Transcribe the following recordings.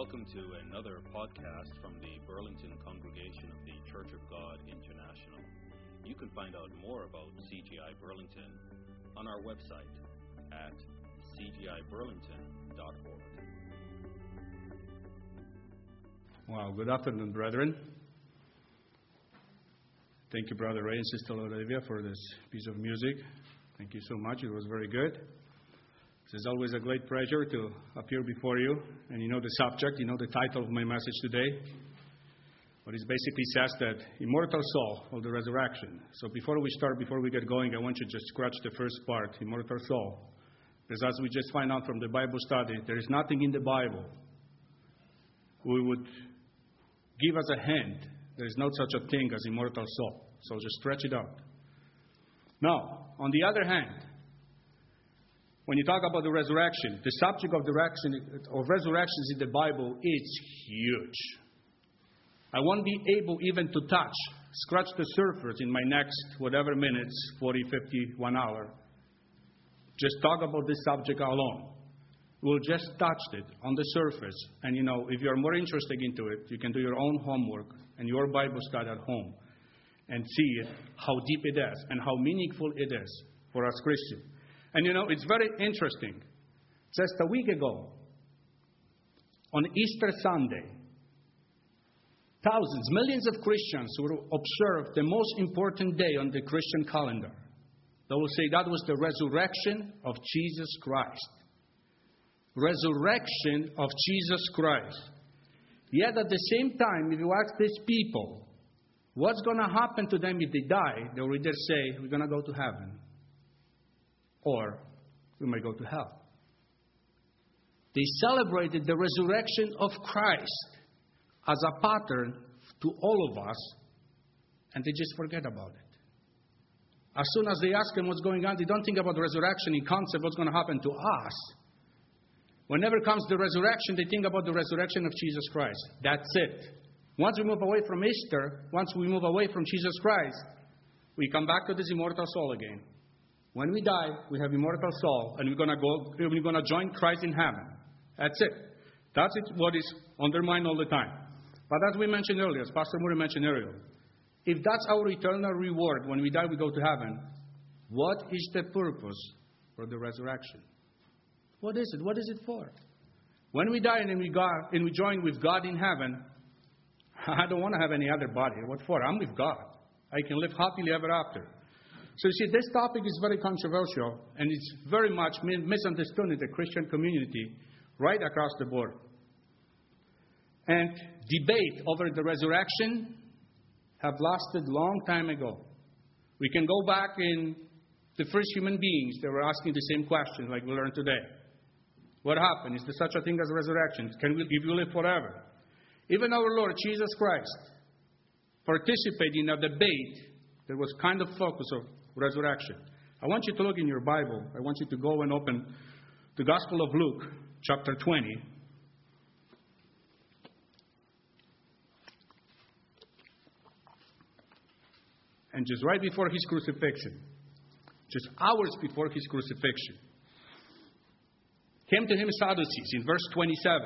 Welcome to another podcast from the Burlington Congregation of the Church of God International. You can find out more about CGI Burlington on our website at cgiburlington.org. Wow, good afternoon, brethren. Thank you, Brother Ray and Sister Olivia, for this piece of music. Thank you so much. It was very good. It's always a great pleasure to appear before you. And you know the subject, you know the title of my message today. But it basically says that immortal soul of the resurrection. So before we get going, I want you to just scratch the first part, immortal soul. Because as we just find out from the Bible study, there is nothing in the Bible we would give us a hint. There is no such a thing as immortal soul. So just stretch it out. Now, on the other hand, when you talk about the resurrection, the subject of resurrections in the Bible is huge. I won't be able even to scratch the surface in my next whatever minutes, 40, 50, 1 hour. Just talk about this subject alone. We'll just touch it on the surface. And if you're more interested into it, you can do your own homework and your Bible study at home and see how deep it is and how meaningful it is for us Christians. And it's very interesting. Just a week ago, on Easter Sunday, thousands, millions of Christians will observe the most important day on the Christian calendar. They will say that was the resurrection of Jesus Christ. Resurrection of Jesus Christ. Yet at the same time, if you ask these people, what's going to happen to them if they die, they will either say, we're going to go to heaven, or we might go to hell. They celebrated the resurrection of Christ as a pattern to all of us, and they just forget about it. As soon as they ask them what's going on, they don't think about the resurrection in concept, what's going to happen to us. Whenever comes the resurrection, they think about the resurrection of Jesus Christ. That's it. Once we move away from Easter, once we move away from Jesus Christ, we come back to this immortal soul again. When we die, we have immortal soul, and we're going to join Christ in heaven. That's it. That's what is on their mind all the time. But as we mentioned earlier, as Pastor Murray mentioned earlier, if that's our eternal reward, when we die, we go to heaven, what is the purpose for the resurrection? What is it? What is it for? When we die and we join with God in heaven, I don't want to have any other body. What for? I'm with God. I can live happily ever after. So you see, this topic is very controversial, and it's very much misunderstood in the Christian community right across the board. And debate over the resurrection have lasted long time ago. We can go back in the first human beings that were asking the same question like we learned today. What happened? Is there such a thing as a resurrection? If you live forever? Even our Lord Jesus Christ participated in a debate that was kind of focus of resurrection. I want you to look in your Bible. I want you to go and open the Gospel of Luke, chapter 20. And just right before his crucifixion, just hours before his crucifixion, came to him Sadducees in verse 27,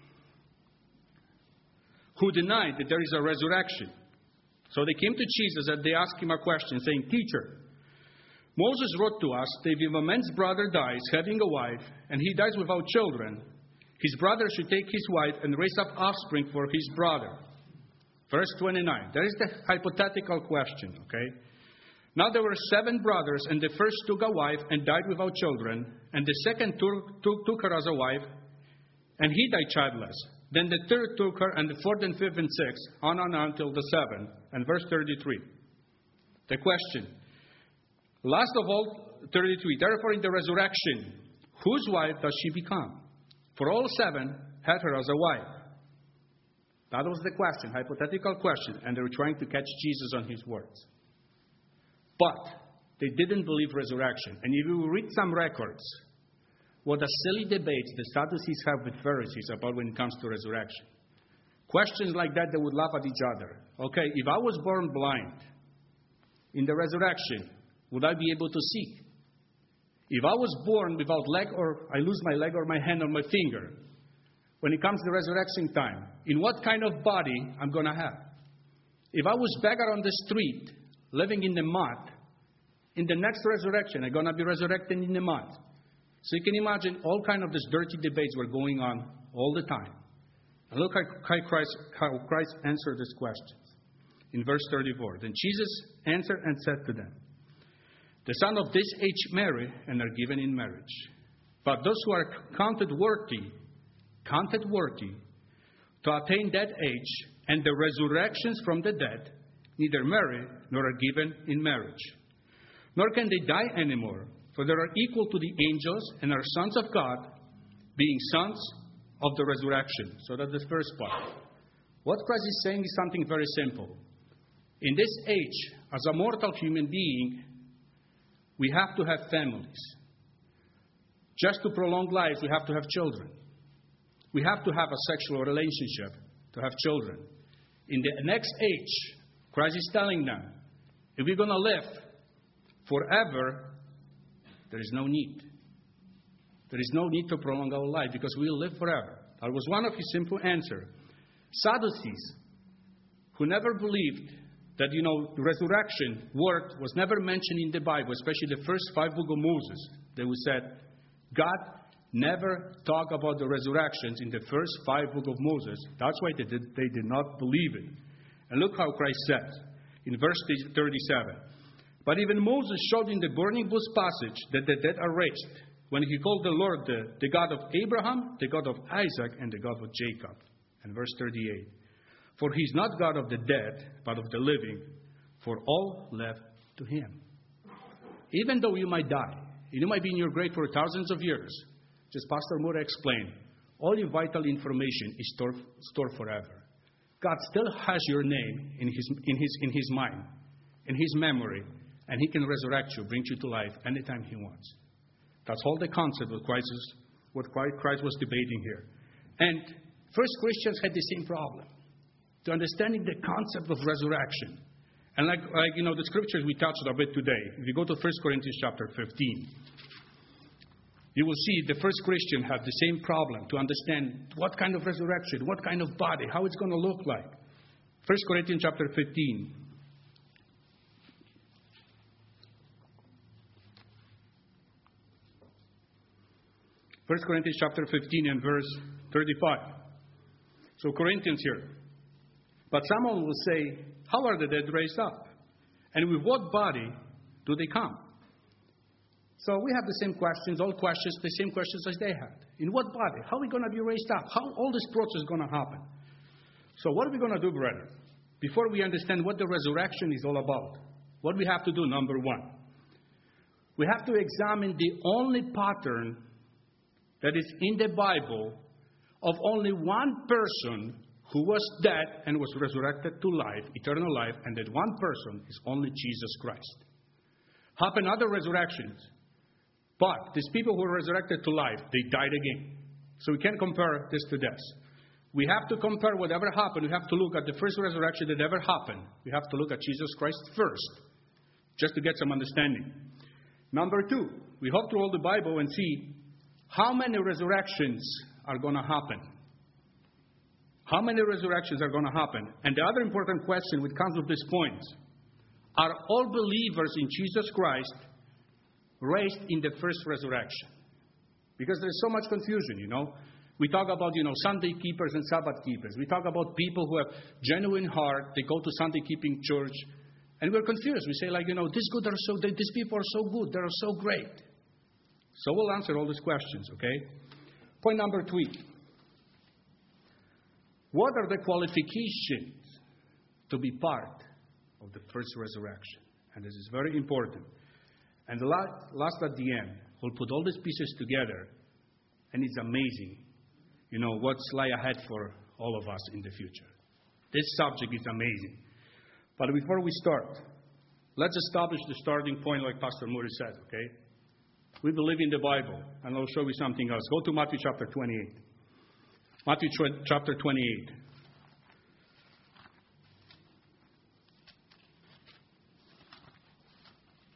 who denied that there is a resurrection. So they came to Jesus and they asked him a question, saying, Teacher, Moses wrote to us that if a man's brother dies having a wife, and he dies without children, his brother should take his wife and raise up offspring for his brother. Verse 29. There is the hypothetical question, okay? Now there were 7 brothers, and the first took a wife and died without children, and the second took her as a wife, and he died childless. Then the third took her, and the fourth and fifth and sixth, on until the 7th. And verse 33. The question. Last of all, 33. Therefore in the resurrection, whose wife does she become? For all 7 had her as a wife. That was the question, hypothetical question. And they were trying to catch Jesus on his words. But they didn't believe resurrection. And if you read some records, what a silly debate the Sadducees have with Pharisees about when it comes to resurrection. Questions like that, they would laugh at each other. Okay, if I was born blind, in the resurrection, would I be able to see? If I was born without leg, or I lose my leg or my hand or my finger, when it comes to resurrection time, in what kind of body I'm going to have. If I was beggar on the street, living in the mud, in the next resurrection, I'm going to be resurrected in the mud. So you can imagine all kind of these dirty debates were going on all the time. And look how Christ answered these questions. In verse 34, then Jesus answered and said to them, the son of this age marry and are given in marriage. But those who are counted worthy to attain that age and the resurrections from the dead, neither marry nor are given in marriage. Nor can they die anymore, for they are equal to the angels and are sons of God, being sons of the resurrection. So that's the first part. What Christ is saying is something very simple. In this age, as a mortal human being, we have to have families. Just to prolong life, we have to have children. We have to have a sexual relationship to have children. In the next age, Christ is telling them, if we're going to live forever, there is no need. There is no need to prolong our life because we'll live forever. That was one of his simple answers. Sadducees, who never believed that, the resurrection word was never mentioned in the Bible, especially the first 5 books of Moses, they would say, God never talked about the resurrections in the first 5 books of Moses. That's why they did not believe it. And look how Christ says in verse 37. But even Moses showed in the burning bush passage that the dead are raised, when he called the Lord the God of Abraham, the God of Isaac, and the God of Jacob. And verse 38. For he is not God of the dead, but of the living, for all live to him. Even though you might die, you might be in your grave for thousands of years, just Pastor Moore explained, all your vital information is stored forever. God still has your name in his mind, in his memory, and he can resurrect you, bring you to life anytime he wants. That's all the concept of what Christ was debating here. And first Christians had the same problem, to understanding the concept of resurrection. And like the scriptures we touched a bit today, if you go to 1 Corinthians chapter 15, you will see the first Christian had the same problem to understand what kind of resurrection, what kind of body, how it's going to look like. 1 Corinthians chapter 15. First Corinthians chapter 15 and verse 35. So Corinthians here. But someone will say, how are the dead raised up? And with what body do they come? So we have the same questions, the same questions as they had. In what body? How are we going to be raised up? How all this process is going to happen? So what are we going to do, brethren? Before we understand what the resurrection is all about, what we have to do, number one, we have to examine the only pattern that is in the Bible of only one person who was dead and was resurrected to life, eternal life, and that one person is only Jesus Christ. Happened other resurrections, but these people who were resurrected to life, they died again. So we can't compare this to this. We have to compare whatever happened. We have to look at the first resurrection that ever happened. We have to look at Jesus Christ first, just to get some understanding. Number two, we hop through all the Bible and see how many resurrections are going to happen. How many resurrections are going to happen? And the other important question which comes with this point, are all believers in Jesus Christ raised in the first resurrection? Because there's so much confusion, We talk about, Sunday keepers and Sabbath keepers. We talk about people who have genuine heart. They go to Sunday keeping church. And we're confused. We say these people are so good. They're so great. So we'll answer all these questions, okay? Point number 3. What are the qualifications to be part of the first resurrection? And this is very important. And the last at the end, we'll put all these pieces together, and it's amazing, what's lie ahead for all of us in the future. This subject is amazing. But before we start, let's establish the starting point like Pastor Moore said, okay? We believe in the Bible, and I'll show you something else. Go to Matthew chapter 28. Matthew chapter 28.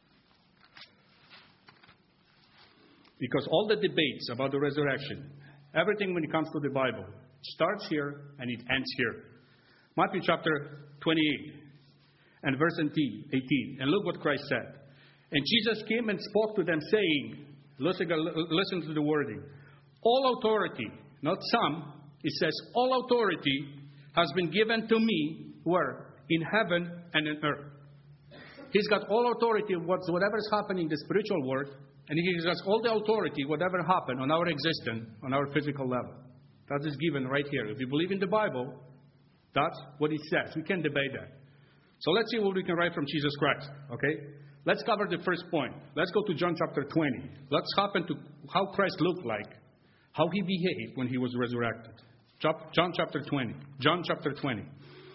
Because all the debates about the resurrection Everything when it comes to the Bible starts here and it ends here. Matthew chapter 28 and verse 18. And look what Christ said. And Jesus came and spoke to them, saying, listen to the wording. All authority, not some, it says, all authority has been given to me, where? In heaven and in earth. He's got all authority of whatever is happening in the spiritual world, and He has all the authority, whatever happened on our existence, on our physical level. That is given right here. If you believe in the Bible, that's what it says. We can't debate that. So let's see what we can write from Jesus Christ. Okay? Let's cover the first point. Let's go to John chapter 20. Let's happen to how Christ looked like, how He behaved when He was resurrected. John chapter 20. John chapter 20.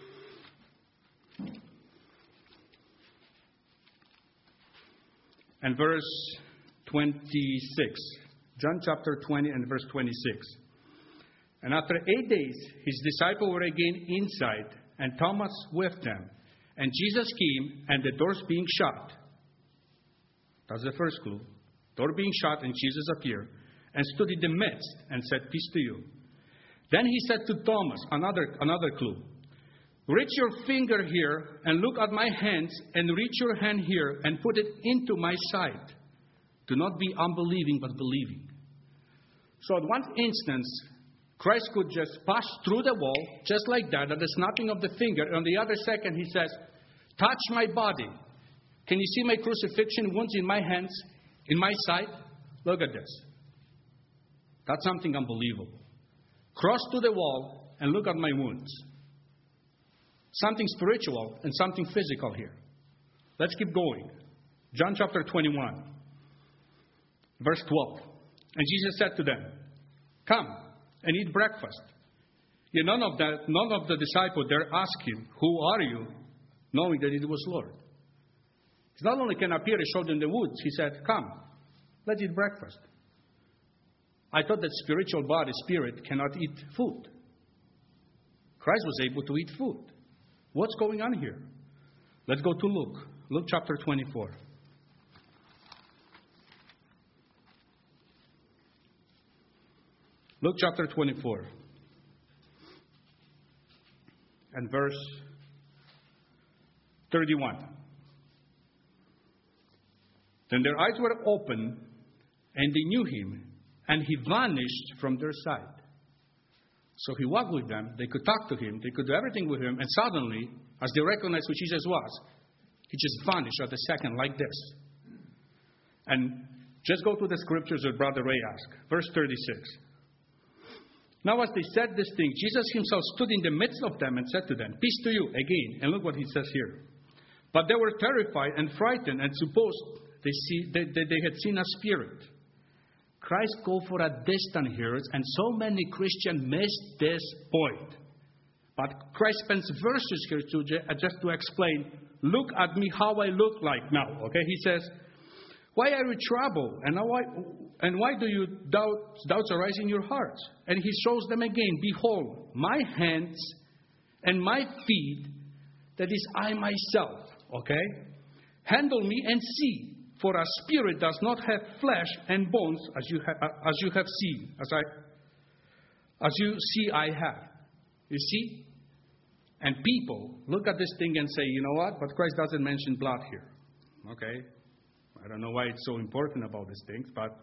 And verse 26. John chapter 20 and verse 26. And after 8 days, His disciples were again inside, and Thomas with them. And Jesus came, and the doors being shut. That's the first clue. Door being shut, and Jesus appeared, and stood in the midst, and said, peace to you. Then He said to Thomas, another clue. Reach your finger here, and look at my hands, and reach your hand here, and put it into my side. Do not be unbelieving, but believing. So at one instance, Christ could just pass through the wall, just like that, at the snapping of the finger. On the other second, He says, touch my body. Can you see my crucifixion wounds in my hands, in my side? Look at this. That's something unbelievable. Cross to the wall and look at my wounds. Something spiritual and something physical here. Let's keep going. John chapter 21, verse 12. And Jesus said to them, come and eat breakfast. Yet none of the disciples there asked Him, who are you? Knowing that it was Lord. He not only can appear and show them the woods, He said, come, let's eat breakfast. I thought that spiritual body, spirit, cannot eat food. Christ was able to eat food. What's going on here? Let's go to Luke. Luke chapter 24. Luke chapter 24. And verse 31. Then their eyes were open, and they knew Him, and He vanished from their sight. So He walked with them, they could talk to Him, they could do everything with Him, and suddenly, as they recognized who Jesus was, He just vanished at a second like this. And just go to the scriptures that Brother Ray asked. Verse 36. Now as they said this thing, Jesus Himself stood in the midst of them and said to them, peace to you, again. And look what He says here. But they were terrified and frightened and supposed they had seen a spirit. Christ go for a distance here, and so many Christians miss this point. But Christ spends verses here just to explain, look at me how I look like now. Okay, He says, why are you troubled? And why do you doubts arise in your hearts? And He shows them again, behold, my hands and my feet, that is I myself. Okay? Handle me and see. For a spirit does not have flesh and bones, as you have seen, as you see I have. You see? And people look at this thing and say, you know what? But Christ doesn't mention blood here. Okay? I don't know why it's so important about these things, but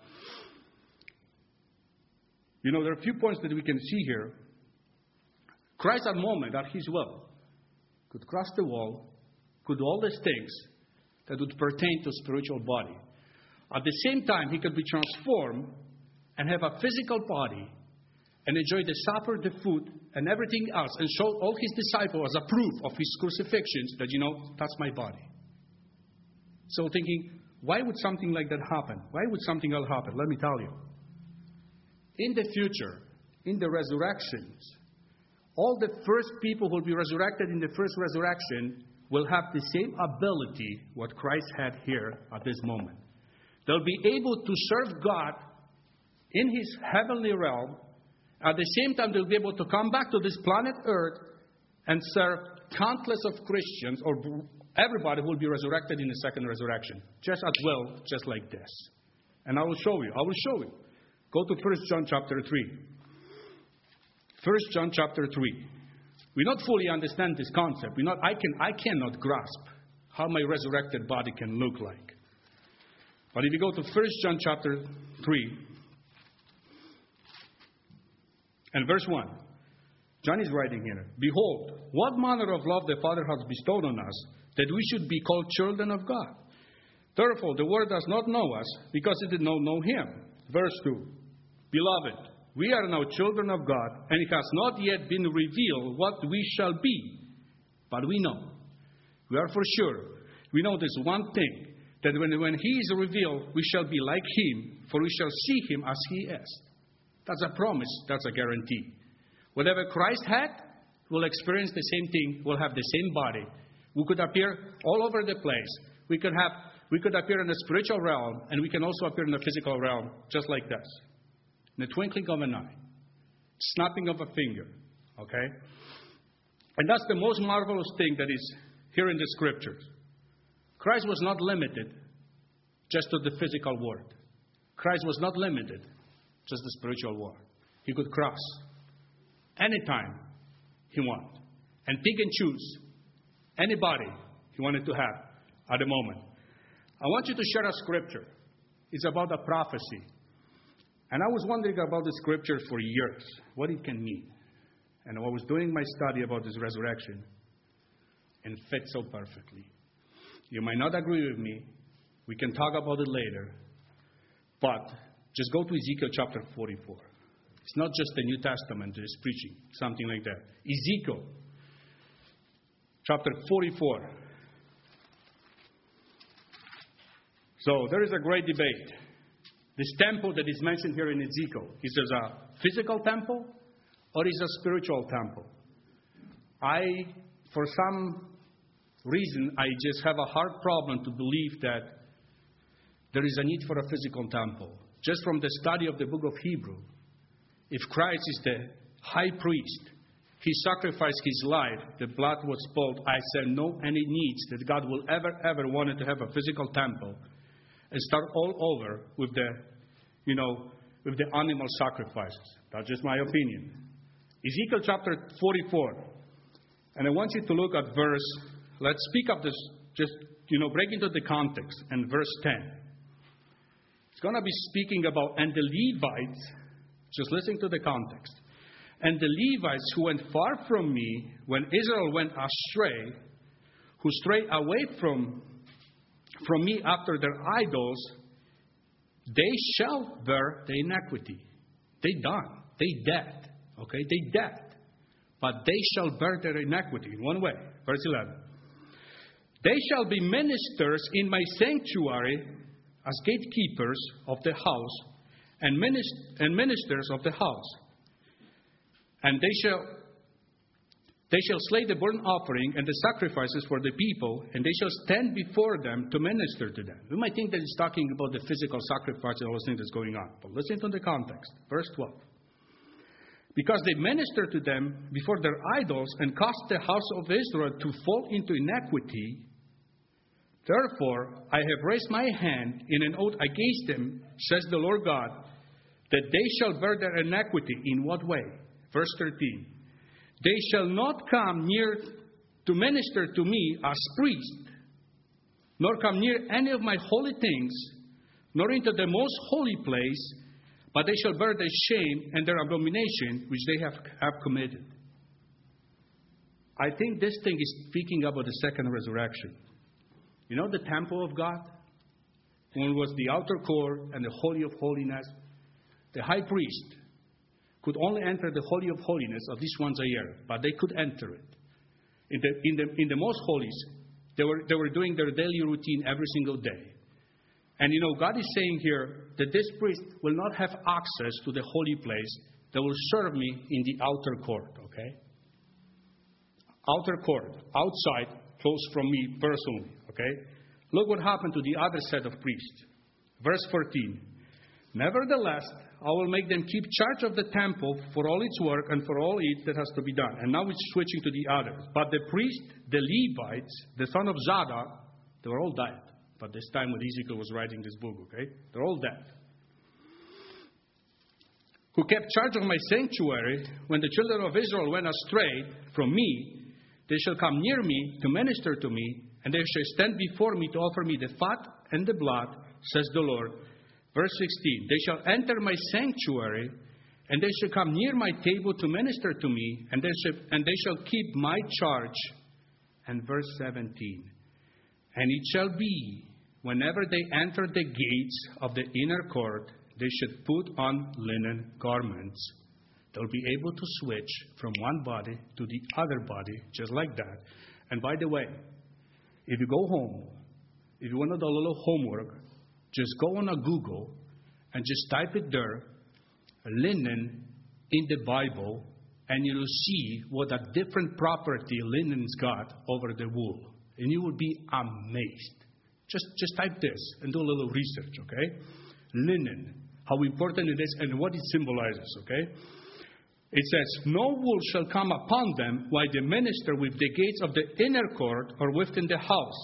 there are a few points that we can see here. Christ at the moment, at His will, could cross the wall, could do all these things that would pertain to spiritual body. At the same time, He could be transformed and have a physical body and enjoy the supper, the food, and everything else, and show all His disciples as a proof of His crucifixions that, that's my body. So thinking, why would something like that happen? Why would something else happen? Let me tell you. In the future, in the resurrections, all the first people who will be resurrected in the first resurrection will have the same ability what Christ had here at this moment. They'll be able to serve God in His heavenly realm. At the same time, they'll be able to come back to this planet Earth and serve countless of Christians, or everybody who will be resurrected in the second resurrection. Just at will, just like this. And I will show you. Go to 1 John chapter 3. 1 John chapter 3. We not fully understand this concept. I cannot grasp how my resurrected body can look like. But if you go to 1 John chapter 3 and verse 1, John is writing here, "Behold, what manner of love the Father has bestowed on us, that we should be called children of God. Therefore, the world does not know us, because it did not know Him." Verse 2, "Beloved, we are now children of God, and it has not yet been revealed what we shall be. But we know, we are for sure, we know this one thing, that when He is revealed, we shall be like Him, for we shall see Him as He is." That's a promise, that's a guarantee. Whatever Christ had, we'll experience the same thing, we'll have the same body. We could appear all over the place. We could appear in the spiritual realm, and we can also appear in the physical realm, just like this. In the twinkling of an eye. Snapping of a finger. Okay? And that's the most marvelous thing that is here in the Scriptures. Christ was not limited just to the physical world. Christ was not limited just to the spiritual world. He could cross anytime He wanted. And pick and choose anybody He wanted to have at the moment. I want you to share a scripture. It's about a prophecy. And I was wondering about the scripture for years, what it can mean. And I was doing my study about this resurrection, and it fit so perfectly. You might not agree with me. We can talk about it later. But just go to Ezekiel chapter 44. It's not just the New Testament that is preaching, something like that. Ezekiel chapter 44. So there is a great debate. This temple that is mentioned here in Ezekiel, is it a physical temple or is it a spiritual temple? For some reason, I just have a hard problem to believe that there is a need for a physical temple. Just from the study of the book of Hebrew, if Christ is the high priest, He sacrificed His life, the blood was spilled. I said no any needs that God will ever wanted to have a physical temple and start all over with the animal sacrifices. That's just my opinion. Ezekiel chapter 44. And I want you to look at let's speak up this, break into the context, and verse 10. It's going to be speaking about, and the Levites, just listen to the context. "And the Levites who went far from me, when Israel went astray, who strayed away from me after their idols, they shall bear the iniquity." They done. They dead. Okay? They dead. But they shall bear their iniquity in one way. Verse 11. "They shall be ministers in my sanctuary as gatekeepers of the house and ministers of the house. And they shall slay the burnt offering and the sacrifices for the people, and they shall stand before them to minister to them." You might think that it's talking about the physical sacrifice and all those things that's going on. But listen to the context. Verse 12. "Because they minister to them before their idols and caused the house of Israel to fall into iniquity, therefore I have raised my hand in an oath against them, says the Lord God, that they shall bear their iniquity." In what way? Verse 13. "They shall not come near to minister to me as priests, nor come near any of my holy things, nor into the most holy place, but they shall bear their shame and their abomination which they have committed." I think this thing is speaking about the second resurrection. You know the temple of God? When it was the outer court and the Holy of Holiness, the high priest could only enter the Holy of Holiness at least once a year, but they could enter it. In the most holies, they were doing their daily routine every single day. And God is saying here that this priest will not have access to the holy place. They will serve me in the outer court, okay? Outer court, outside, close from me personally, okay? Look what happened to the other set of priests. Verse 14. "Nevertheless, I will make them keep charge of the temple for all its work and for all it that has to be done." And now it's switching to the others. "But the priest, the Levites, the son of Zadok," they were all dead. But this time when Ezekiel was writing this book, okay? They're all dead. who kept charge of my sanctuary, when the children of Israel went astray from me, they shall come near me to minister to me, and they shall stand before me to offer me the fat and the blood, says the Lord. Verse 16, they shall enter my sanctuary, and they shall come near my table to minister to me, and they shall keep my charge. And verse 17, and it shall be, whenever they enter the gates of the inner court, they should put on linen garments. They'll be able to switch from one body to the other body, just like that. And by the way, if you go home, if you want to do a little homework, just go on a Google and just type it there, linen in the Bible, and you'll see what a different property linen's got over the wool. And you will be amazed. Just type this and do a little research, okay? Linen, how important it is and what it symbolizes, okay? It says, no wool shall come upon them while they minister with the gates of the inner court or within the house.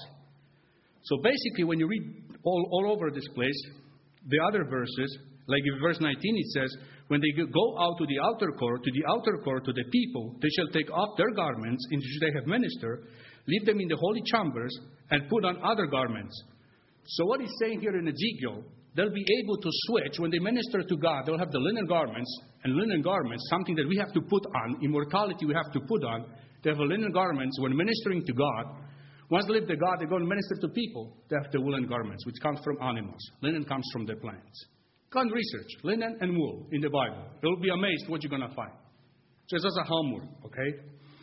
So basically, when you read all over this place, the other verses, like in verse 19 it says, when they go out to the outer court, to the people, they shall take off their garments in which they have ministered, leave them in the holy chambers, and put on other garments. So what he's saying here in Ezekiel, they'll be able to switch. When they minister to God, they'll have the linen garments, and linen garments, something that we have to put on, immortality we have to put on. They have the linen garments when ministering to God. Once they leave the God, they go and minister to people. They have the woolen garments, which comes from animals. Linen comes from the plants. Go and research linen and wool in the Bible. You'll be amazed what you're going to find. Just as a homework, okay?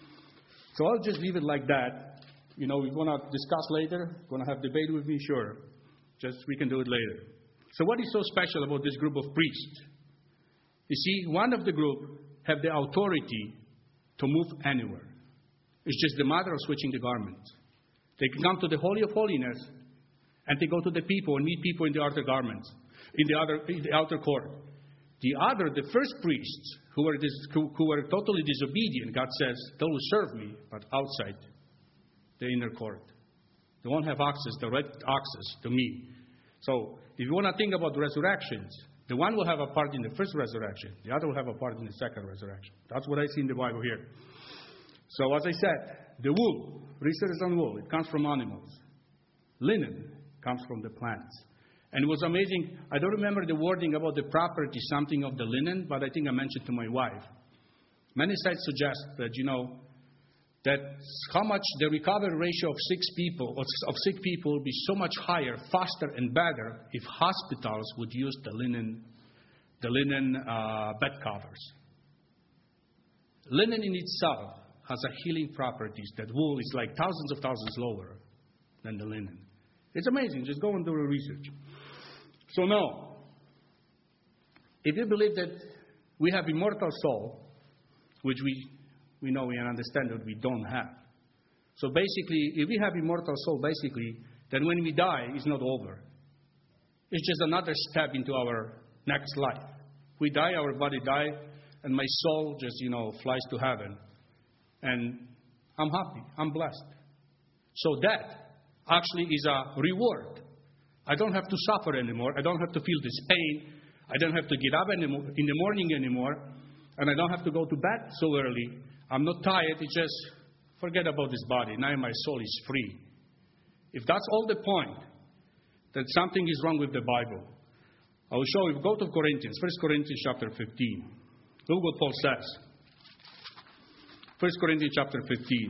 So I'll just leave it like that. You know, we're going to discuss later. Going to have debate with me, sure. Just we can do it later. So what is so special about this group of priests? You see, one of the group have the authority to move anywhere. It's just the matter of switching the garments. They can come to the Holy of Holiness, and they go to the people and meet people in the outer garments, in the outer court. The first priests who were totally disobedient, God says, they will serve me, but outside the inner court. They won't have direct access to me. So, if you want to think about resurrections, the one will have a part in the first resurrection, the other will have a part in the second resurrection. That's what I see in the Bible here. So, as I said, the wool, research on wool, it comes from animals. Linen comes from the plants. And it was amazing. I don't remember the wording about the property, something of the linen, but I think I mentioned to my wife. Many sites suggest that, that how much the recovery ratio of sick people will be so much higher, faster, and better if hospitals would use the linen bed covers. Linen in itself has a healing properties that wool is like thousands of thousands lower than the linen. It's amazing. Just go and do the research. So now, if you believe that we have immortal soul, which we know and understand that we don't have. So basically, if we have immortal soul, then when we die, it's not over. It's just another step into our next life. We die, our body dies, and my soul just, flies to heaven. And I'm happy. I'm blessed. So that actually is a reward. I don't have to suffer anymore. I don't have to feel this pain. I don't have to get up in the morning anymore. And I don't have to go to bed so early. I'm not tired. It's just forget about this body. Now my soul is free. If that's all the point, then something is wrong with the Bible. I will show you. Go to Corinthians. 1 Corinthians chapter 15. Look what Paul says. 1 Corinthians chapter 15.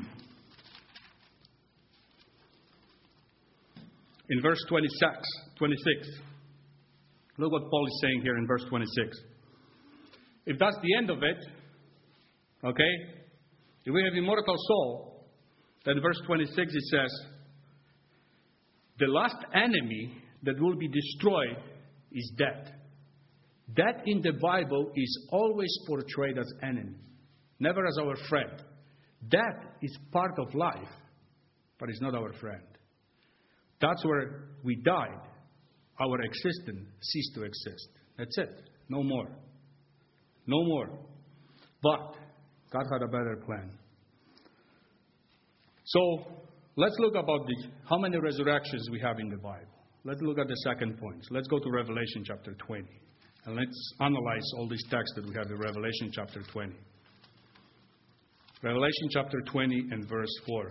In verse 26. Look what Paul is saying here in verse 26. If that's the end of it, okay, if we have immortal soul, then verse 26 it says, the last enemy that will be destroyed is death. Death in the Bible is always portrayed as enemy, never as our friend. Death is part of life, but it's not our friend. That's where we died. Our existence ceased to exist. That's it. No more. No more. But God had a better plan. So let's look about how many resurrections we have in the Bible. Let's look at the second point. Let's go to Revelation chapter 20. And let's analyze all these texts that we have in Revelation chapter 20. Revelation chapter 20 and verse 4.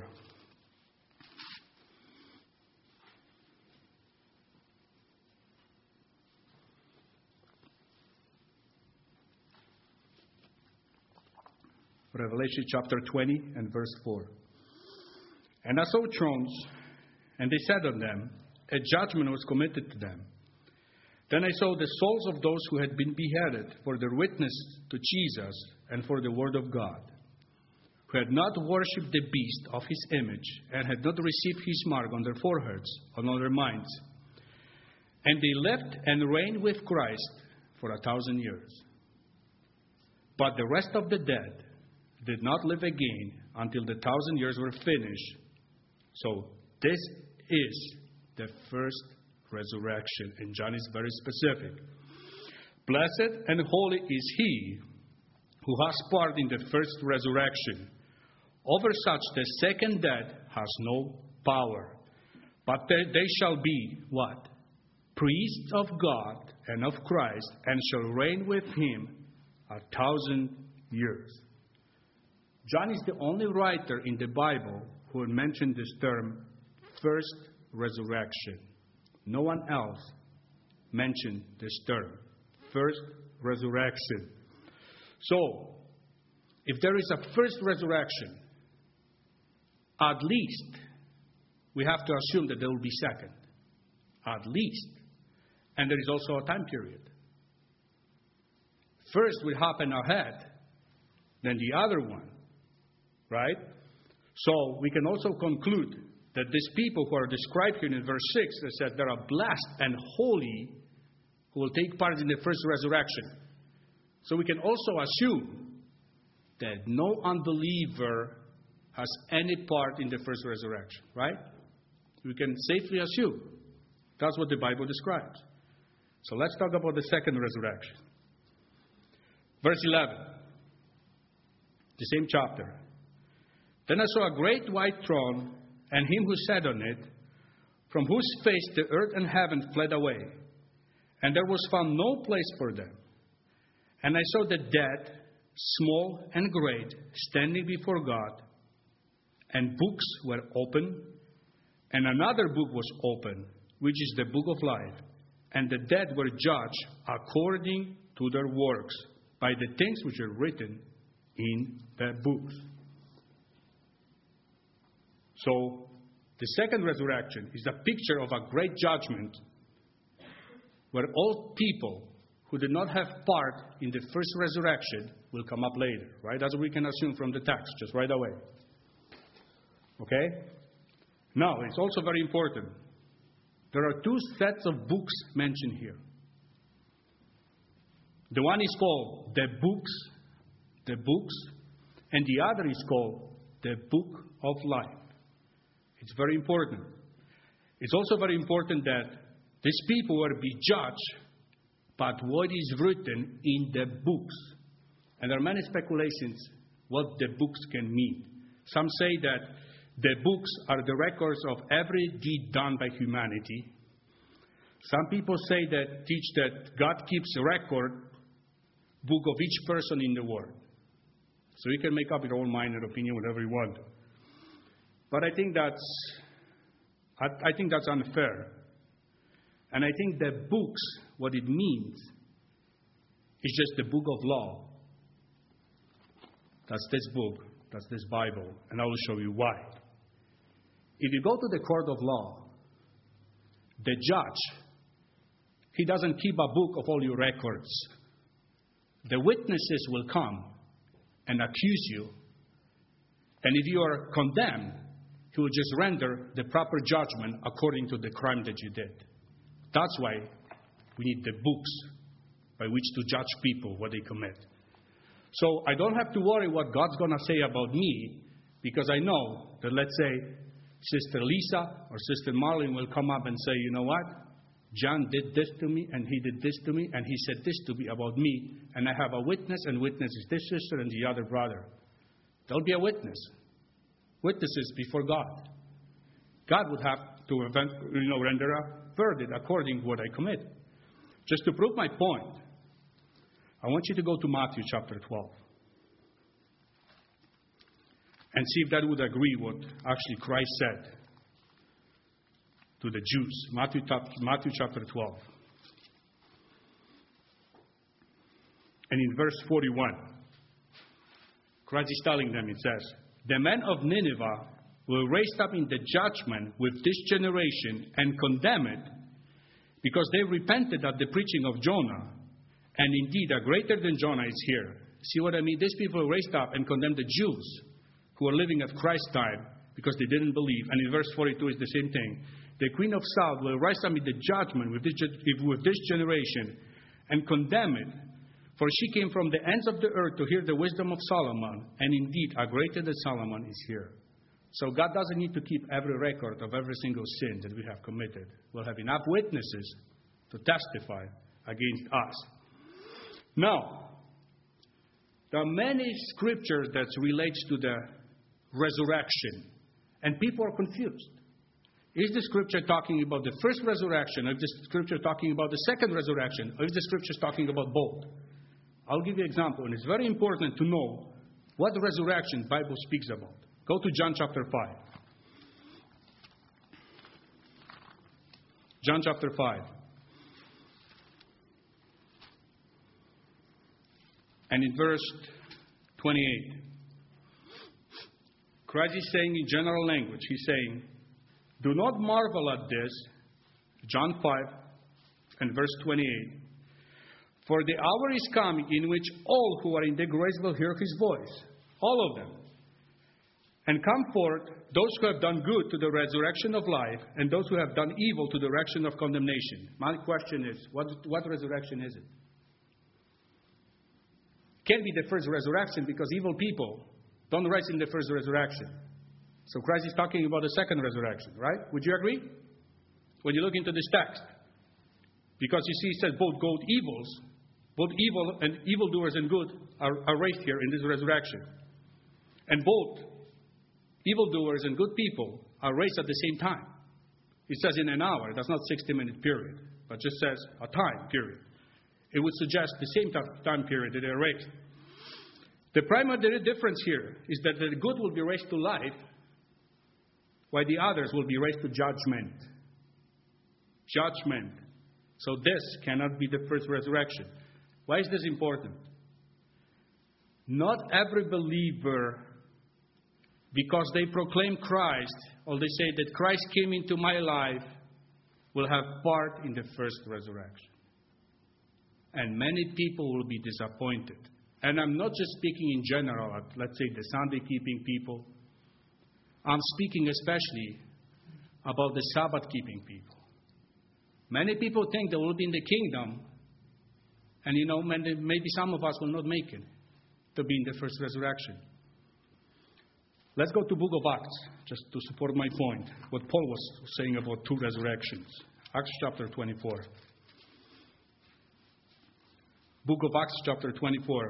Revelation chapter 20 and verse 4. And I saw thrones, and they sat on them. A judgment was committed to them. Then I saw the souls of those who had been beheaded for their witness to Jesus and for the word of God, who had not worshipped the beast of his image and had not received his mark on their foreheads or on their minds. And they lived and reigned with Christ for 1,000 years. But the rest of the dead did not live again until the 1,000 years were finished. So this is the first resurrection. And John is very specific. Blessed and holy is he who has part in the first resurrection. Over such the second death has no power. But they shall be what? Priests of God and of Christ, and shall reign with him 1,000 years. John is the only writer in the Bible who mentioned this term, first resurrection. No one else mentioned this term, first resurrection. So, if there is a first resurrection, at least we have to assume that there will be second. At least. And there is also a time period. First will happen ahead, then the other one. Right? So we can also conclude that these people who are described here in verse 6, they said they are blessed and holy who will take part in the first resurrection. So we can also assume that no unbeliever has any part in the first resurrection. Right? We can safely assume. That's what the Bible describes. So let's talk about the second resurrection. Verse 11. The same chapter. Then I saw a great white throne, and him who sat on it, from whose face the earth and heaven fled away, and there was found no place for them. And I saw the dead, small and great, standing before God, and books were open, and another book was open, which is the book of life, and the dead were judged according to their works, by the things which are written in the books. So, the second resurrection is a picture of a great judgment where all people who did not have part in the first resurrection will come up later, right? As we can assume from the text, just right away. Okay? Now, it's also very important. There are two sets of books mentioned here. The one is called the books, and the other is called the book of life. It's very important. It's also very important that these people will be judged by what is written in the books. And there are many speculations what the books can mean. Some say that the books are the records of every deed done by humanity. Some people teach that God keeps a record book of each person in the world. So you can make up your own mind and opinion whatever you want. But I think that's unfair. And I think the books, what it means, is just the book of law. That's this book, that's this Bible, and I will show you why. If you go to the court of law, the judge, he doesn't keep a book of all your records. The witnesses will come and accuse you. And if you are condemned, he will just render the proper judgment according to the crime that you did. That's why we need the books by which to judge people what they commit. So I don't have to worry what God's going to say about me, because I know that, let's say, Sister Lisa or Sister Marlene will come up and say, you know what? John did this to me, and he did this to me, and he said this to me about me, and I have a witness, and witness is this sister and the other brother. There'll be a witness. Witnesses before God. God would have to render a verdict according to what I commit. Just to prove my point, I want you to go to Matthew chapter 12 and see if that would agree what actually Christ said to the Jews. Matthew chapter 12. And in verse 41, Christ is telling them, it says, "The men of Nineveh will raise up in the judgment with this generation and condemn it, because they repented at the preaching of Jonah, and indeed a greater than Jonah is here." See what I mean? These people raised up and condemned the Jews who were living at Christ's time because they didn't believe. And in verse 42 is the same thing. "The queen of south will rise up in the judgment with this generation and condemn it, for she came from the ends of the earth to hear the wisdom of Solomon, and indeed a greater than Solomon is here." So God doesn't need to keep every record of every single sin that we have committed. We'll have enough witnesses to testify against us. Now, there are many scriptures that relates to the resurrection, and people are confused. Is the scripture talking about the first resurrection, or is the scripture talking about the second resurrection, or is the scripture talking about both? I'll give you an example, and it's very important to know what the resurrection the Bible speaks about. Go to John chapter 5. John chapter 5. And in verse 28, Christ is saying in general language, He's saying, "Do not marvel at this," John 5 and verse 28, "for the hour is coming in which all who are in the graves will hear His voice," all of them, "and come forth, those who have done good to the resurrection of life, and those who have done evil to the resurrection of condemnation." My question is, what resurrection is it? Can't be the first resurrection, because evil people don't rise in the first resurrection. So Christ is talking about the second resurrection, right? Would you agree? When you look into this text. Because you see, it says both evil and evildoers and good are raised here in this resurrection. And both evildoers and good people are raised at the same time. It says in an hour. That's not 60-minute period, but just says a time period. It would suggest the same time period that they're raised. The primary difference here is that the good will be raised to life, while the others will be raised to judgment. Judgment. So this cannot be the first resurrection. Why is this important? Not every believer, because they proclaim Christ, or they say that Christ came into my life, will have part in the first resurrection. And many people will be disappointed. And I'm not just speaking in general, let's say the Sunday-keeping people. I'm speaking especially about the Sabbath-keeping people. Many people think they will be in the kingdom, and maybe some of us will not make it to be in the first resurrection. Let's go to Book of Acts, just to support my point, what Paul was saying about two resurrections. Acts chapter 24. Book of Acts chapter 24.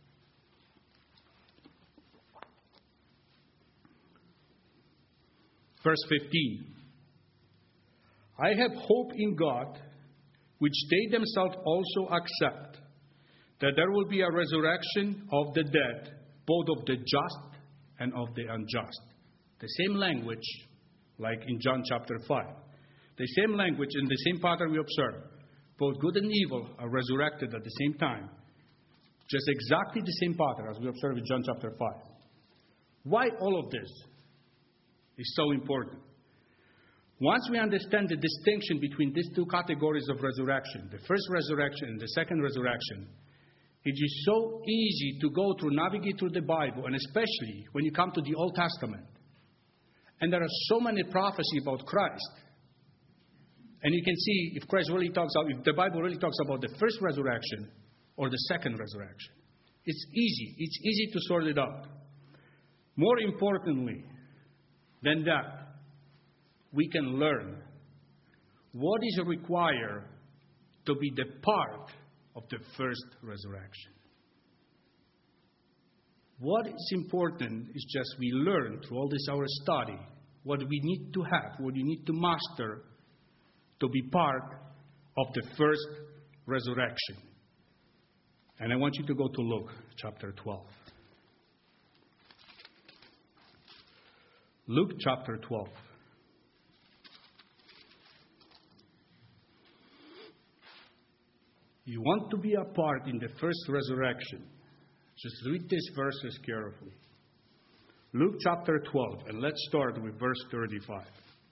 Verse 15. "I have hope in God, which they themselves also accept, that there will be a resurrection of the dead, both of the just and of the unjust." The same language like in John chapter 5. The same language and the same pattern we observe. Both good and evil are resurrected at the same time. Just exactly the same pattern as we observe in John chapter 5. Why all of this is so important? Once we understand the distinction between these two categories of resurrection, the first resurrection and the second resurrection, it is so easy to go through, navigate through the Bible, and especially when you come to the Old Testament. And there are so many prophecies about Christ. And you can see if the Bible really talks about the first resurrection or the second resurrection. It's easy. It's easy to sort it out. More importantly than that, we can learn what is required to be the part of the first resurrection. What is important is just we learn through all this our study what we need to have, what you need to master to be part of the first resurrection. And I want you to go to Luke chapter 12. Luke chapter 12. You want to be a part in the first resurrection. Just read these verses carefully. Luke chapter 12, and let's start with verse 35.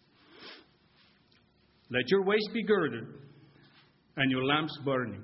Let your waist be girded and your lamps burning.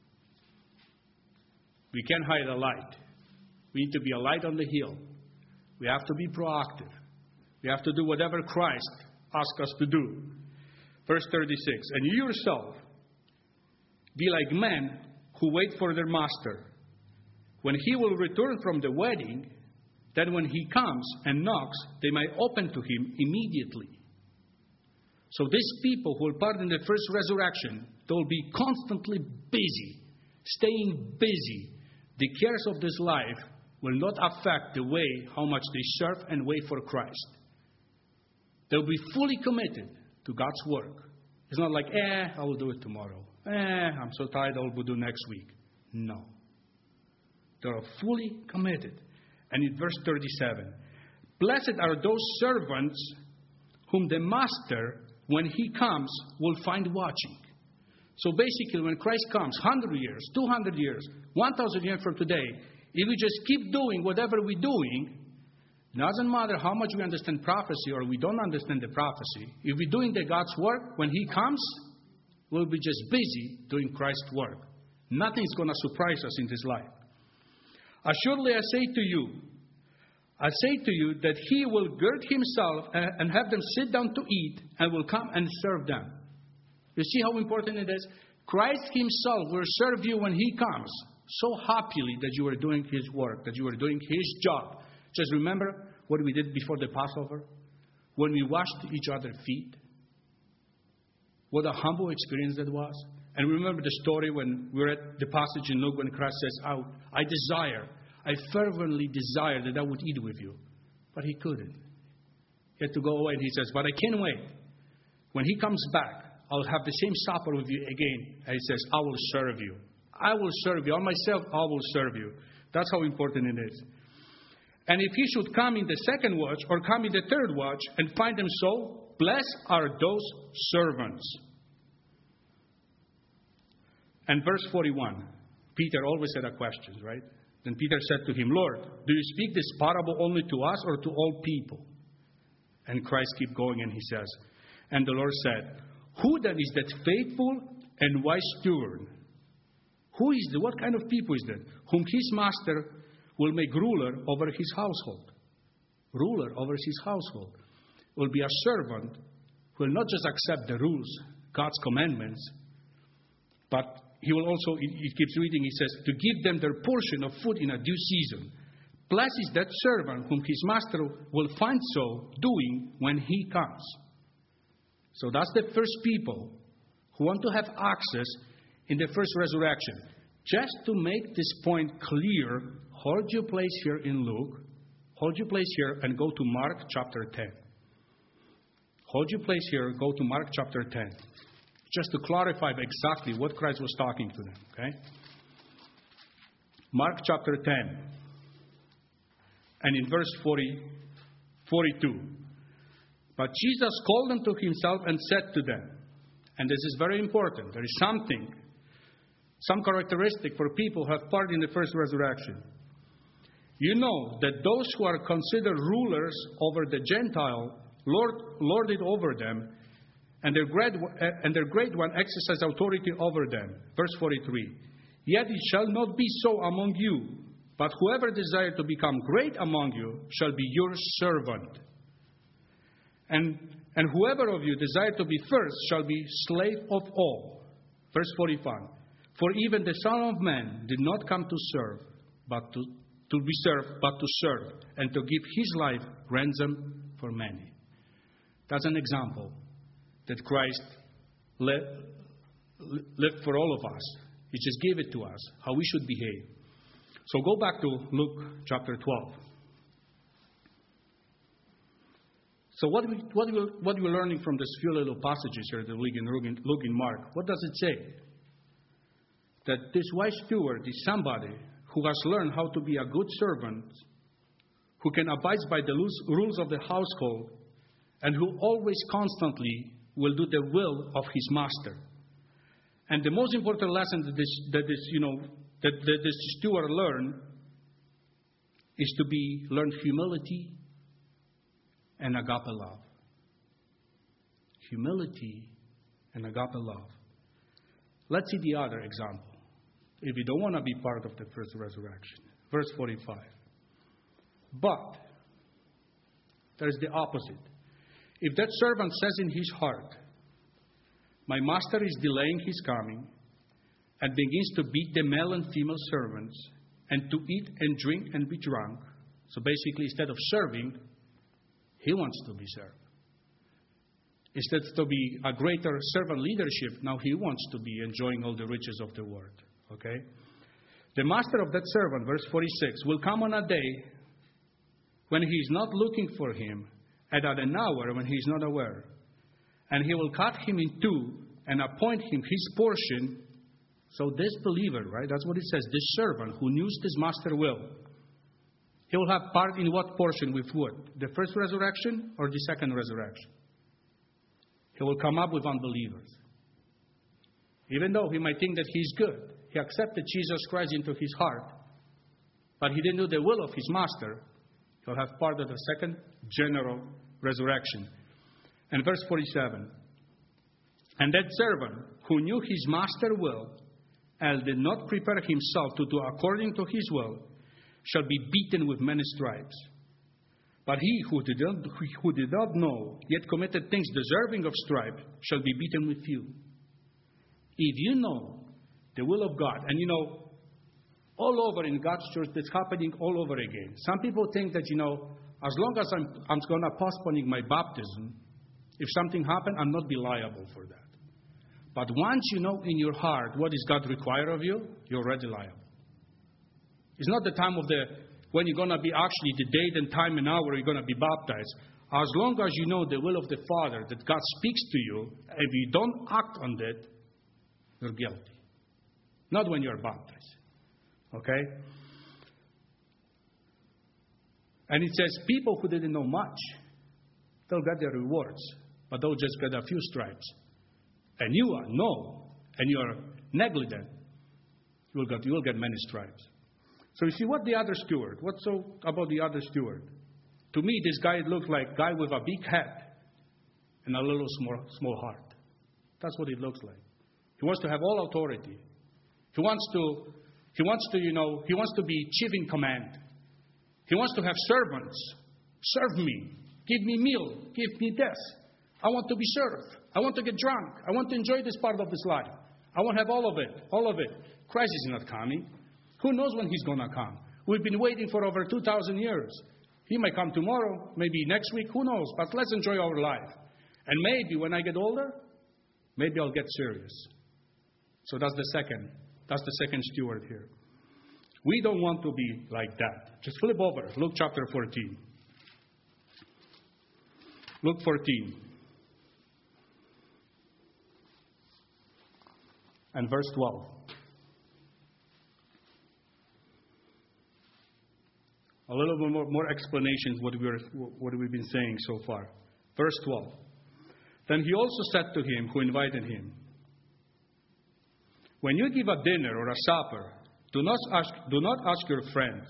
We can't hide a light. We need to be a light on the hill. We have to be proactive. We have to do whatever Christ asks us to do. Verse 36, and you yourself be like men who wait for their master. When he will return from the wedding, then when he comes and knocks, they may open to him immediately. So these people who will part in the first resurrection, they will be constantly busy, staying busy. The cares of this life will not affect the way how much they serve and wait for Christ. They'll be fully committed to God's work. It's not like, I will do it tomorrow. I'm so tired, I will do next week. No. They are fully committed. And in verse 37, blessed are those servants whom the master, when he comes, will find watching. So basically, when Christ comes, 100 years, 200 years, 1,000 years from today, if we just keep doing whatever we're doing, it doesn't matter how much we understand prophecy or we don't understand the prophecy. If we're doing the God's work, when he comes, we'll be just busy doing Christ's work. Nothing's going to surprise us in this life. Assuredly, I say to you that he will gird himself and have them sit down to eat and will come and serve them. You see how important it is? Christ himself will serve you when he comes. So happily that you are doing his work, that you are doing his job. Just remember what we did before the Passover? When we washed each other's feet. What a humble experience that was. And remember the story when we were at the passage in Luke when Christ says, I fervently desire that I would eat with you. But he couldn't. He had to go away and he says, but I can't wait. When he comes back, I'll have the same supper with you again. And he says, I will serve you. I will serve you. On myself, I will serve you. That's how important it is. And if he should come in the second watch or come in the third watch and find them so, blessed are those servants. And verse 41, Peter always had a question, right? Then Peter said to him, Lord, do you speak this parable only to us or to all people? And Christ kept going and he says, and the Lord said, who then is that faithful and wise steward? What kind of people is that? Whom his master will make ruler over his household. Ruler over his household. Will be a servant who will not just accept the rules, God's commandments, but he will also, he keeps reading, he says, to give them their portion of food in a due season. Blessed is that servant whom his master will find so doing when he comes. So that's the first people who want to have access in the first resurrection. Just to make this point clear, hold your place here in Luke. Hold your place here and go to Mark chapter 10. Hold your place here, go to Mark chapter 10. Just to clarify exactly what Christ was talking to them. Okay? Mark chapter 10. And in verse 42. But Jesus called them to himself and said to them, and this is very important, there is some characteristic for people who have part in the first resurrection. You know that those who are considered rulers over the Gentile lord it over them, and their great one exercise authority over them. Verse 43. Yet it shall not be so among you, but whoever desires to become great among you shall be your servant. And whoever of you desire to be first shall be slave of all. Verse 45. For even the Son of Man did not come to serve, but to be served, but to serve, and to give his life ransom for many. That's an example that Christ lived for all of us. He just gave it to us, how we should behave. So go back to Luke chapter 12. So what we're learning from these few little passages here, the Luke and Mark, what does it say? that this wise steward is somebody who has learned how to be a good servant, who can abide by the rules of the household, and who always constantly will do the will of his master. And the most important lesson that this steward learned is to learn humility and agape love. Humility and agape love. Let's see the other example. If you don't want to be part of the first resurrection. Verse 45. But there's the opposite. If that servant says in his heart, my master is delaying his coming, and begins to beat the male and female servants, and to eat and drink and be drunk. So basically, instead of serving, he wants to be served. Instead to be a greater servant leadership, now he wants to be enjoying all the riches of the world. Okay? The master of that servant, verse 46, will come on a day when he is not looking for him, and at an hour when he is not aware. And he will cut him in two and appoint him his portion. So this believer, right, that's what it says, this servant who knows his master will, he will have part in what portion with what? The first resurrection or the second resurrection? He will come up with unbelievers. Even though he might think that he's good, he accepted Jesus Christ into his heart, but he didn't do the will of his master, he'll have part of the second general resurrection. And verse 47, and that servant who knew his master will, and did not prepare himself to do according to his will, shall be beaten with many stripes. But he who did not know, yet committed things deserving of stripe, shall be beaten with few. If you know the will of God, and all over in God's church, that's happening all over again. Some people think that, as long as I'm going to postpone my baptism, if something happens, I'm not be liable for that. But once you know in your heart what is God require of you, you're already liable. It's not the time of when you're going to be actually the date and time and hour you're going to be baptized. As long as you know the will of the Father, that God speaks to you, if you don't act on it, you're guilty. Not when you're baptized. Okay? And it says people who didn't know much, they'll get their rewards, but they'll just get a few stripes. And you know, and you are negligent, you will get many stripes. So you see what the other steward, what's so about the other steward? To me, this guy looks like a guy with a big head and a little small heart. That's what it looks like. He wants to have all authority. He wants to be chief in command. He wants to have servants. Serve me. Give me meal. Give me this. I want to be served. I want to get drunk. I want to enjoy this part of this life. I want to have all of it. All of it. Christ is not coming. Who knows when he's going to come? We've been waiting for over 2,000 years. He may come tomorrow, maybe next week, who knows? But let's enjoy our life. And maybe when I get older, maybe I'll get serious. So that's the second steward here. We don't want to be like that. Just flip over. Luke chapter 14. Luke 14. And verse 12. A little bit more explanations what we've been saying so far. Verse 12. Then he also said to him who invited him, when you give a dinner or a supper, do not ask your friends,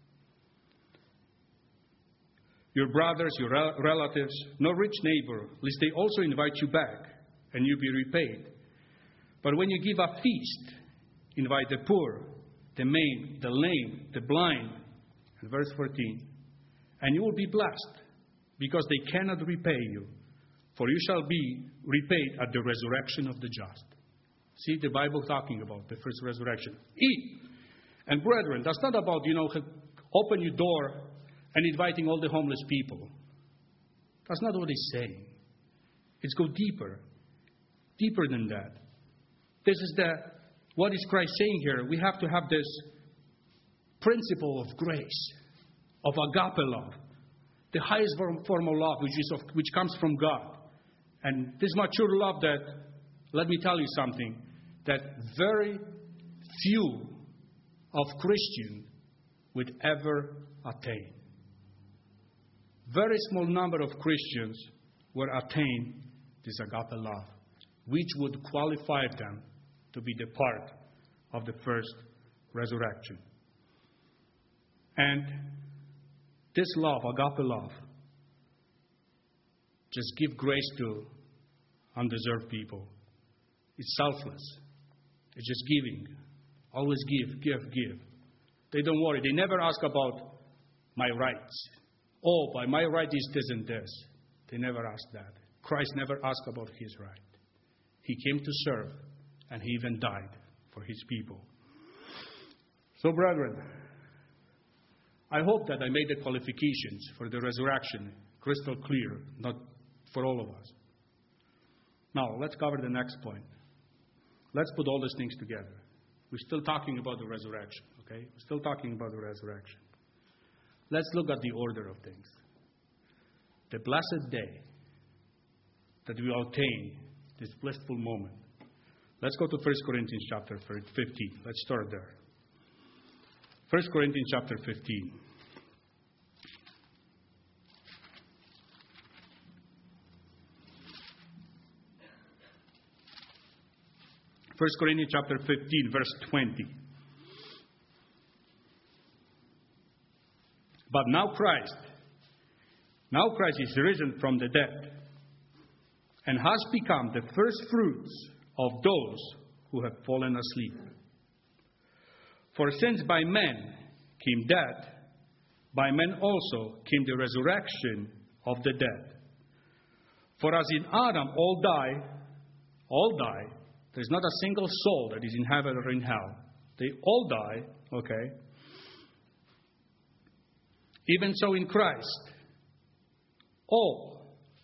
your brothers, your relatives, no rich neighbor, lest they also invite you back, and you be repaid. But when you give a feast, invite the poor, the maimed, the lame, the blind. And verse 14, and you will be blessed, because they cannot repay you, for you shall be repaid at the resurrection of the just. See, the Bible talking about the first resurrection. Eat. And brethren, that's not about, open your door and inviting all the homeless people. That's not what it's saying. It's go deeper. Deeper than that. This is what is Christ saying here? We have to have this principle of grace, of agape love. The highest form of love, which comes from God. And this mature love that, let me tell you something, that very few of Christians would ever attain. Very small number of Christians will attain this agape love, which would qualify them to be the part of the first resurrection. And this love, agape love, just give grace to undeserved people. It's selfless. It's just giving. Always give. They don't worry. They never ask about my rights. Oh, by my right is this and this. They never ask that. Christ never asked about his right. He came to serve, and he even died for his people. So, brethren, I hope that I made the qualifications for the resurrection crystal clear, not for all of us. Now, let's cover the next point. Let's put all these things together. We're still talking about the resurrection, okay? We're still talking about the resurrection. Let's look at the order of things. The blessed day that we attain this blissful moment. Let's go to 1 Corinthians chapter 15. Let's start there. 1 Corinthians chapter 15. First Corinthians chapter 15, verse 20. But now Christ is risen from the dead and has become the first fruits of those who have fallen asleep. For since by men came death, by men also came the resurrection of the dead. For as in Adam all die, there's not a single soul that is in heaven or in hell. They all die, okay? Even so in Christ, all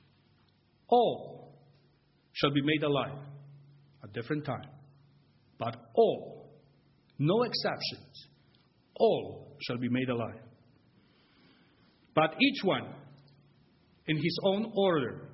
shall be made alive at different time. But all, no exceptions, all shall be made alive. But each one in his own order.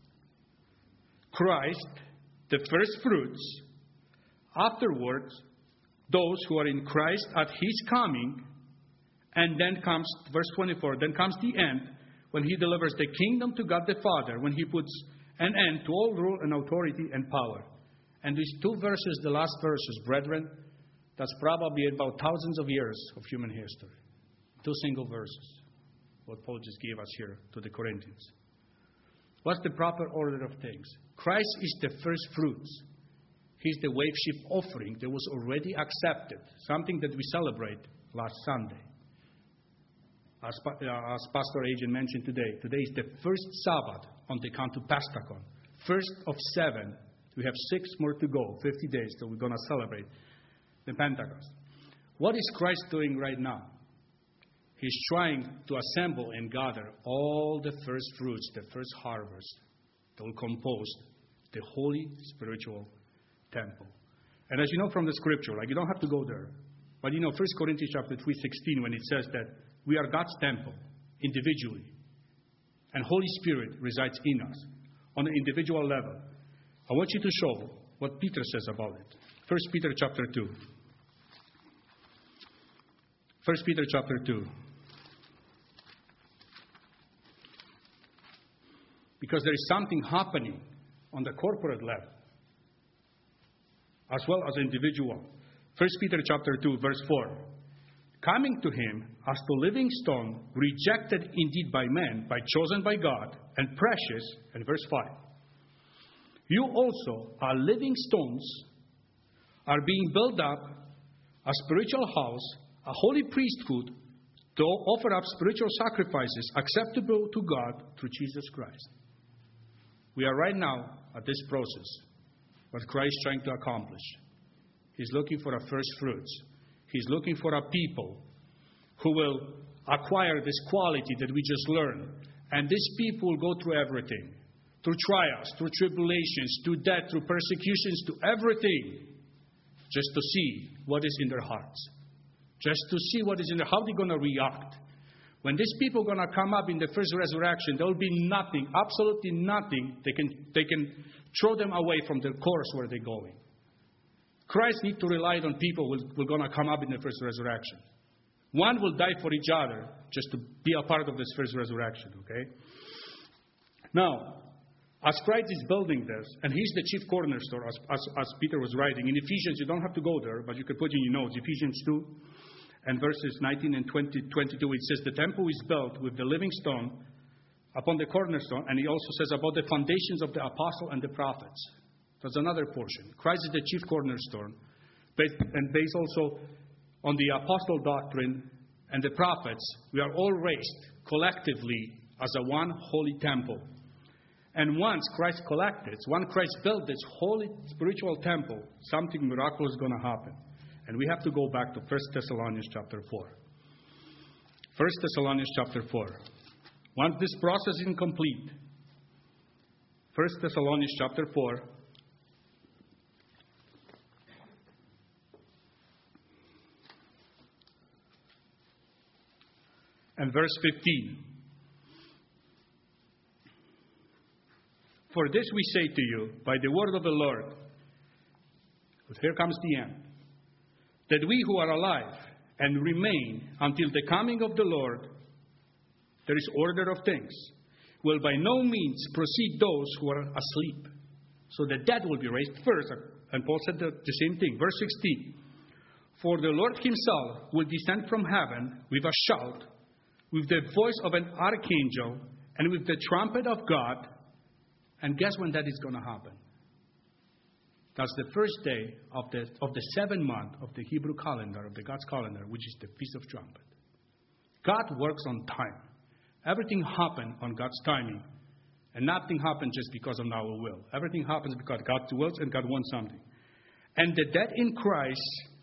Christ, the first fruits, afterwards, those who are in Christ at his coming, and then comes, verse 24, then comes the end, when he delivers the kingdom to God the Father, when he puts an end to all rule and authority and power. And these two verses, the last verses, brethren, that's probably about thousands of years of human history. Two single verses, what Paul just gave us here to the Corinthians. What's the proper order of things? Christ is the first fruits. He's the wave sheaf offering that was already accepted, something that we celebrate last Sunday. As Pastor Agent mentioned today is the first Sabbath on the Cantu Pastakon. First of 7. We have 6 more to go, 50 days till we're going to celebrate the Pentecost. What is Christ doing right now? He's trying to assemble and gather all the first fruits, the first harvest that will compose the holy spiritual temple. And as you know from the scripture, you don't have to go there. But 1 Corinthians chapter 3:16, when it says that we are God's temple individually, and Holy Spirit resides in us on an individual level. I want you to show what Peter says about it. 1 Peter chapter 2. 1 Peter chapter 2. Because there is something happening on the corporate level, as well as individual. 1 Peter chapter 2, verse 4. Coming to him as the living stone, rejected indeed by men, but chosen by God, and precious. And verse 5. You also are living stones, are being built up a spiritual house, a holy priesthood, to offer up spiritual sacrifices acceptable to God through Jesus Christ. We are right now at this process, what Christ is trying to accomplish. He's looking for our first fruits. He's looking for a people who will acquire this quality that we just learned. And these people will go through everything. Through trials, through tribulations, through death, through persecutions, to everything. Just to see what is in their hearts. Just to see what is in their, how they're going to react. When these people are going to come up in the first resurrection, there will be nothing, absolutely nothing, they can throw them away from the course where they're going. Christ needs to rely on people who are going to come up in the first resurrection. One will die for each other just to be a part of this first resurrection, okay? Now, as Christ is building this, and He's the chief cornerstone, as Peter was writing, in Ephesians, you don't have to go there, but you can put in your notes, Ephesians 2, and verses 19 and 22, it says, the temple is built with the living stone upon the cornerstone, and he also says about the foundations of the apostle and the prophets. That's another portion. Christ is the chief cornerstone, and based also on the apostle doctrine and the prophets, we are all raised collectively as a one holy temple. And once Christ built this holy spiritual temple, something miraculous is going to happen. And we have to go back to 1 Thessalonians chapter 4. 1 Thessalonians chapter 4. Once this process is complete, 1 Thessalonians chapter 4, and verse 15. For this we say to you, by the word of the Lord, here comes the end, that we who are alive and remain until the coming of the Lord, there is order of things, will by no means precede those who are asleep. So the dead will be raised first. And Paul said the same thing. Verse 16. For the Lord himself will descend from heaven with a shout, with the voice of an archangel, and with the trumpet of God. And guess when that is going to happen? That's the first day of the 7th month of the Hebrew calendar, of the God's calendar, which is the Feast of Trumpet. God works on time. Everything happens on God's timing. And nothing happens just because of our will. Everything happens because God wills and God wants something. And the dead in Christ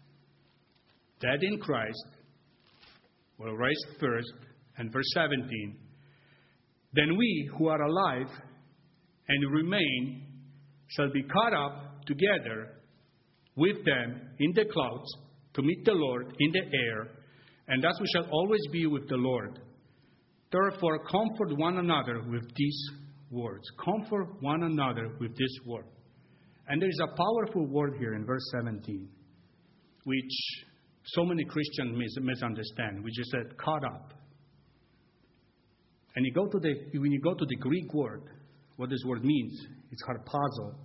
will rise first. And verse 17. Then we who are alive and remain shall be caught up together with them in the clouds to meet the Lord in the air, and thus we shall always be with the Lord. Therefore, comfort one another with these words. Comfort one another with this word. And there is a powerful word here in verse 17, which so many Christians misunderstand. We just said, caught up. And when you go to the Greek word, what this word means, it's harpazo.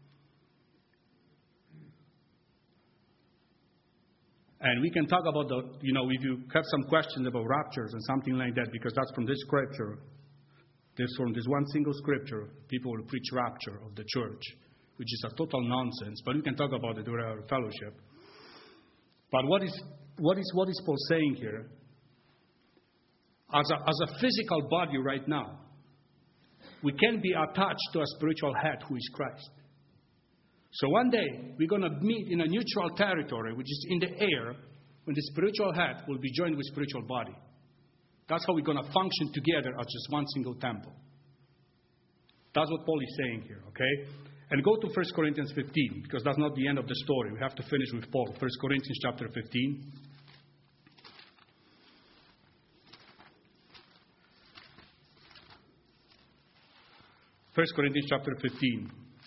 And we can talk about if you have some questions about raptures and something like that, because that's from this scripture. From this one single scripture, people will preach rapture of the church, which is a total nonsense. But we can talk about it during our fellowship. But what is Paul saying here? As a physical body right now, we can be attached to a spiritual head who is Christ. So one day, we're going to meet in a neutral territory, which is in the air, when the spiritual head will be joined with spiritual body. That's how we're going to function together as just one single temple. That's what Paul is saying here, okay? And go to 1 Corinthians 15, because that's not the end of the story. We have to finish with Paul. 1 Corinthians chapter 15. 1 Corinthians chapter 15.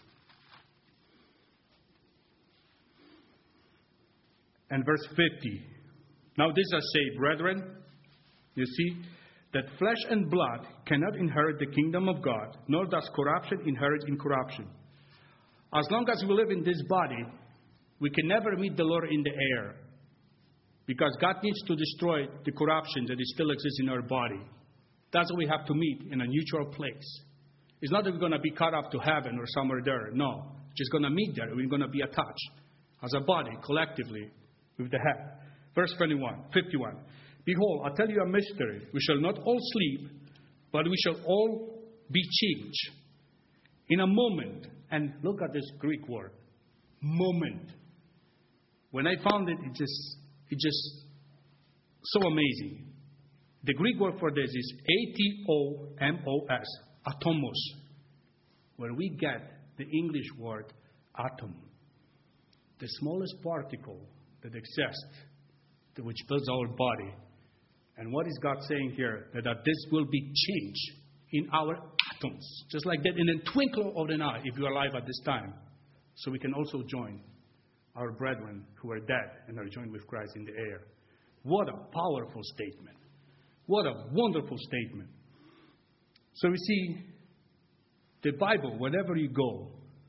And verse 50. Now this I say, brethren, you see, that flesh and blood cannot inherit the kingdom of God, nor does corruption inherit incorruption. As long as we live in this body, we can never meet the Lord in the air, because God needs to destroy the corruption that still exists in our body. That's why we have to meet in a neutral place. It's not that we're going to be caught up to heaven or somewhere there. No. Just going to meet there. We're going to be attached as a body, collectively, with the head. Verse 51. Behold, I tell you a mystery. We shall not all sleep, but we shall all be changed in a moment. And look at this Greek word. Moment. When I found it, it just so amazing. The Greek word for this is atomos. Atomos, where we get the English word atom, the smallest particle that exists, which builds our body. And what is God saying here? That this will be changed in our atoms, just like that in a twinkle of an eye, if you are alive at this time. So we can also join our brethren who are dead and are joined with Christ in the air. What a powerful statement. What a wonderful statement. So we see the Bible, wherever you go,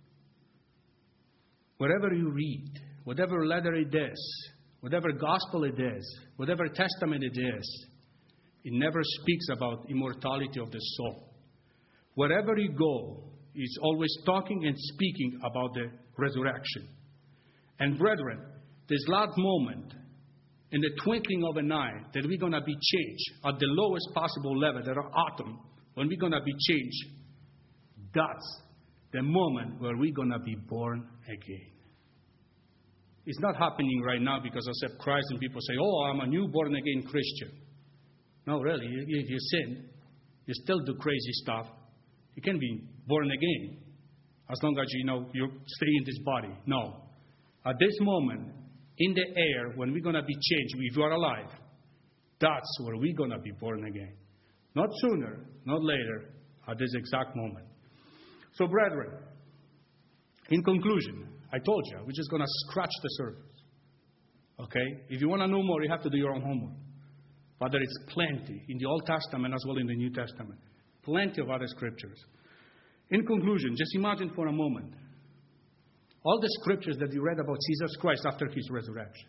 wherever you read, whatever letter it is, whatever gospel it is, whatever testament it is, it never speaks about immortality of the soul. Wherever you go, it's always talking and speaking about the resurrection. And brethren, this last moment, in the twinkling of an eye, that we're going to be changed at the lowest possible level, that are atom, when we're going to be changed, that's the moment where we're going to be born again. It's not happening right now because I accept Christ and people say, oh, I'm a new born again Christian. No, really, if you sin, you still do crazy stuff. You can be born again as long as you stay in this body. No. At this moment, in the air, when we're going to be changed, if you are alive, that's where we're going to be born again. Not sooner, not later, at this exact moment. So, brethren, in conclusion, I told you, we're just going to scratch the surface. Okay? If you want to know more, you have to do your own homework. But there is plenty in the Old Testament as well in the New Testament. Plenty of other scriptures. In conclusion, just imagine for a moment all the scriptures that you read about Jesus Christ after His resurrection.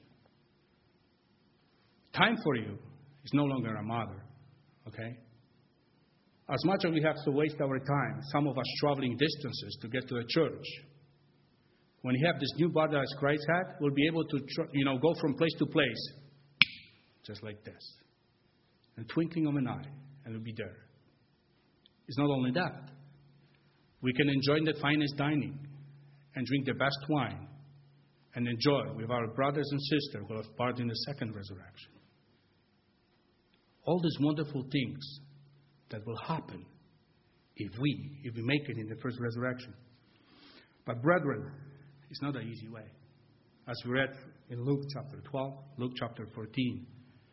Time for you is no longer a matter. Okay? As much as we have to waste our time, some of us traveling distances to get to the church, when you have this new body as Christ had, we'll be able to go from place to place just like this. In the twinkling of an eye, and we'll be there. It's not only that. We can enjoy the finest dining and drink the best wine and enjoy with our brothers and sisters who have part in the second resurrection. All these wonderful things that will happen if we make it in the first resurrection. But brethren, it's not an easy way. As we read in Luke chapter 12, Luke chapter 14,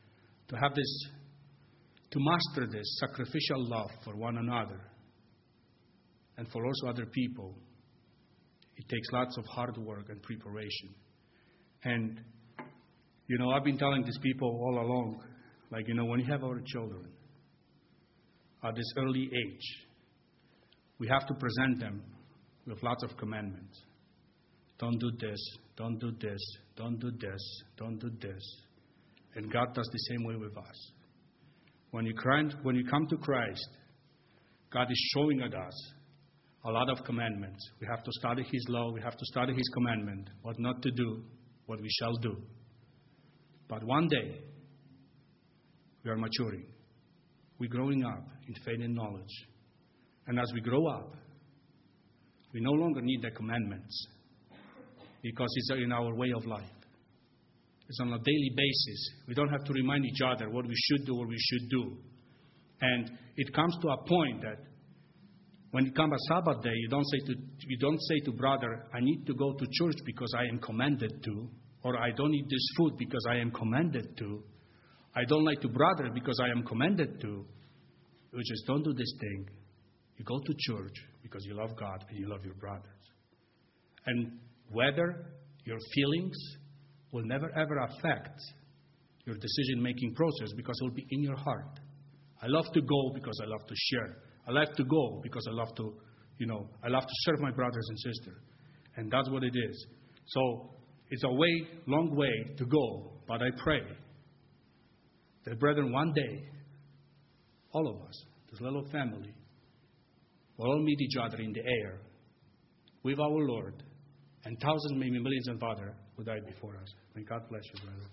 to master this sacrificial love for one another and for also other people, it takes lots of hard work and preparation. And, I've been telling these people all along, when you have our children at this early age, we have to present them with lots of commandments. Don't do this, don't do this, don't do this, don't do this. And God does the same way with us. When you come to Christ, God is showing us a lot of commandments. We have to study His law. We have to study His commandment. What not to do, what we shall do. But one day, we are maturing. We're growing up in faith and knowledge. And as we grow up, we no longer need the commandments because it's in our way of life. It's on a daily basis. We don't have to remind each other what we should do or we should do. And it comes to a point that when it comes a Sabbath day, you don't say to brother, I need to go to church because I am commanded to, or I don't eat this food because I am commanded to. I don't like to brother because I am commanded to. You just don't do this thing. You go to church because you love God and you love your brothers. And whether your feelings will never ever affect your decision-making process because it will be in your heart. I love to go because I love to share. I like to go because I love to serve my brothers and sisters. And that's what it is. So it's a long way to go. But I pray that, brethren, one day, all of us, this little family, will all meet each other in the air with our Lord, and thousands, maybe millions of others who died before us. May God bless you, brother.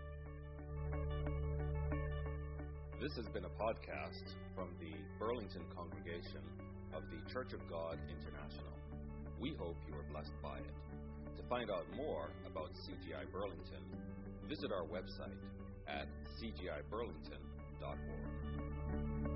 This has been a podcast from the Burlington congregation of the Church of God International. We hope you are blessed by it. To find out more about CGI Burlington, visit our website at cgiburlington.org.